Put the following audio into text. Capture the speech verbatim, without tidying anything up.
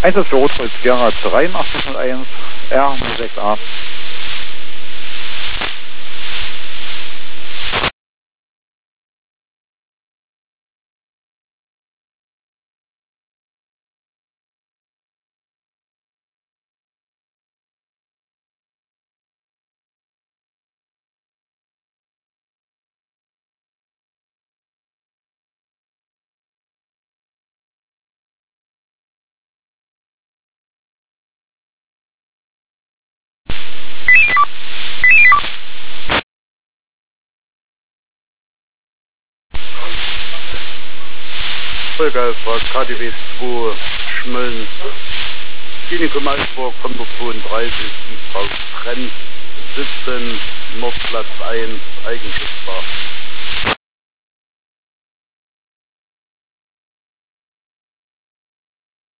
Einsatz für Rotfeld Sierra dreiundachtzig null eins, R null sechs A. Vollgeilfahrt K D W zwei Schmölln, Klinikum Alsburg, Kontophon dreißig, die Frau Trenz, siebzehn, Nordplatz eins, Eigenschutzbar.